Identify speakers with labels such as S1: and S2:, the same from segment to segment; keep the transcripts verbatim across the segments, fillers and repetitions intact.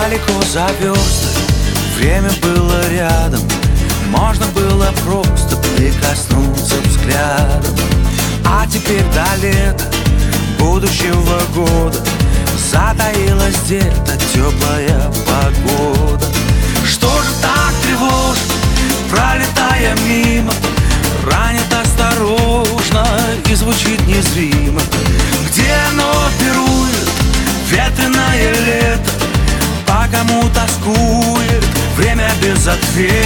S1: Далеко за версты, время было рядом, можно было просто прикоснуться взглядом. А теперь до лета будущего года затаилась где-то теплая погода. Что же так тревожит, пролетая мимо, ранит осторожно и звучит незримо? Где оно пирует, ветреное лето, по кому тоскует время без ответа?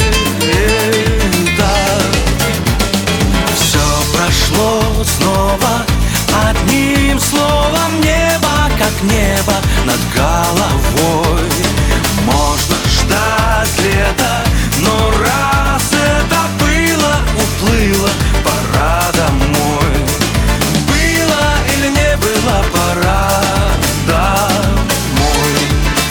S1: Все прошло снова, одним словом небо, как небо над головой. Можно ждать лета, но раз это было, уплыло, пора домой. Было или не было, пора домой.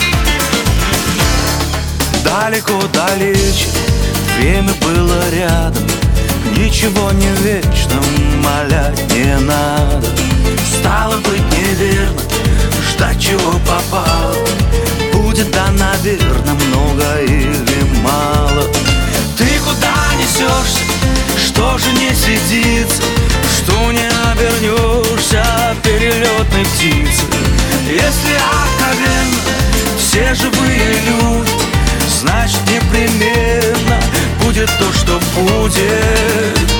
S1: Далеко, далече, время было рядом, ничего не вечно, умолять не надо. Стало быть неверно ждать, чего попало. Будет, да, наверно, много или мало. Ты куда несешься, что же не сидится, что не обернешься перелетной птицей? Если откровенно все живые люди, значит непременно будет то, что будет.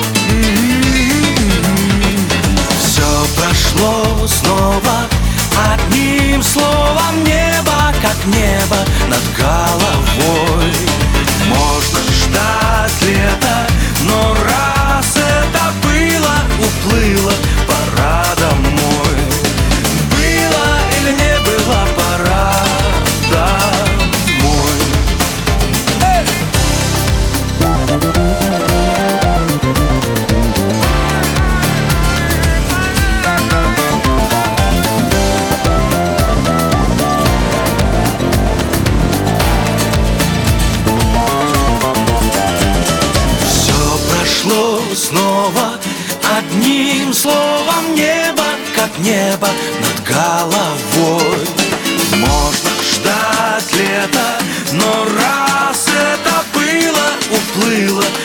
S1: Все прошло снова, одним словом небо, как небо над головой. Можно ждать лета, но раз это было, уплыло, пора домой. Было или не было, пора домой. Снова одним словом небо, как небо над головой. Можно ждать лета, но раз это было, уплыло,